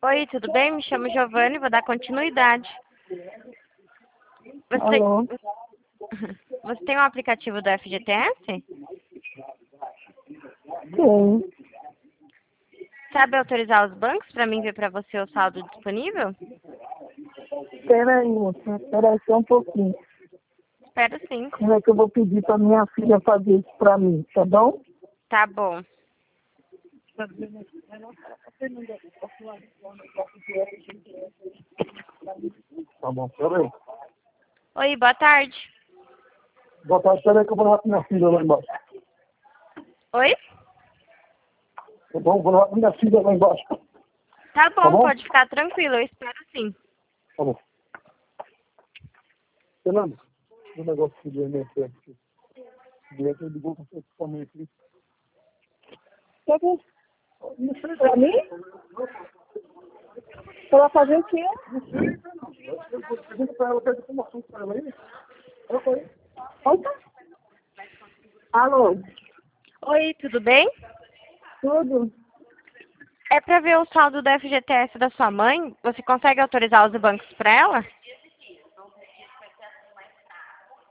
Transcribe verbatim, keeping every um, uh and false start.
Oi, tudo bem? Me chamo Giovanni, vou dar continuidade. Você Alô? tem, você tem um aplicativo do F G T S? Sim. Sabe autorizar os bancos para mim ver para você o saldo disponível? Espera aí, moça. Espera aí só um pouquinho. Espero sim. Como é que eu vou pedir para minha filha fazer isso para mim, tá bom? Tá bom. Tá bom, espera aí. Oi, boa tarde. Boa tarde, espera aí que eu vou lá com minha filha lá embaixo. Oi? Tá bom? Vou lá com minha filha lá embaixo. Tá bom, Tá bom? pode ficar tranquilo, eu espero sim. Tá bom. Fernando, o negócio que deu minha frente aqui. Direto ele ligou com o seu equipamento aqui. Tá bom. Não sei, pra mim? Pra fazer o quê? Não sei. Pergunta pra ela, pede informação pra ela aí. Oi. Opa. Alô? Oi, tudo bem? Tudo? É para ver o saldo do F G T S da sua mãe? Você consegue autorizar os bancos para ela?